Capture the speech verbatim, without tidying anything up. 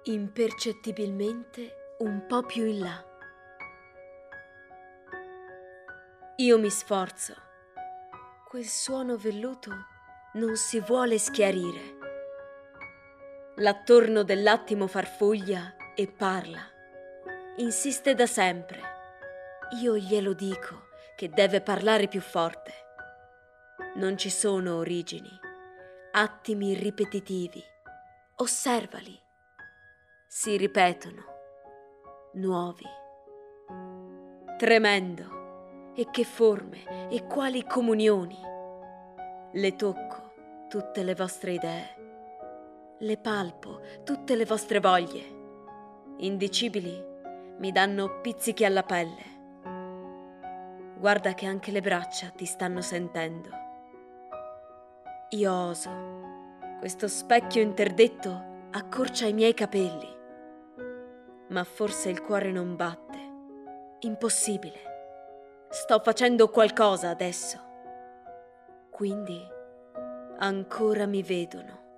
Impercettibilmente un po' più in là. Io mi sforzo. Quel suono velluto non si vuole schiarire. L'attorno dell'attimo farfuglia e parla. Insiste da sempre. Io glielo dico che deve parlare più forte. Non ci sono origini, attimi ripetitivi. Osservali. Si ripetono, nuovi. Tremendo. E che forme e quali comunioni. Le tocco tutte le vostre idee. Le palpo tutte le vostre voglie. Indicibili mi danno pizzichi alla pelle. Guarda che anche le braccia ti stanno sentendo. Io oso. Questo specchio interdetto accorcia i miei capelli. Ma forse il cuore non batte. Impossibile. Sto facendo qualcosa adesso. Quindi ancora mi vedono.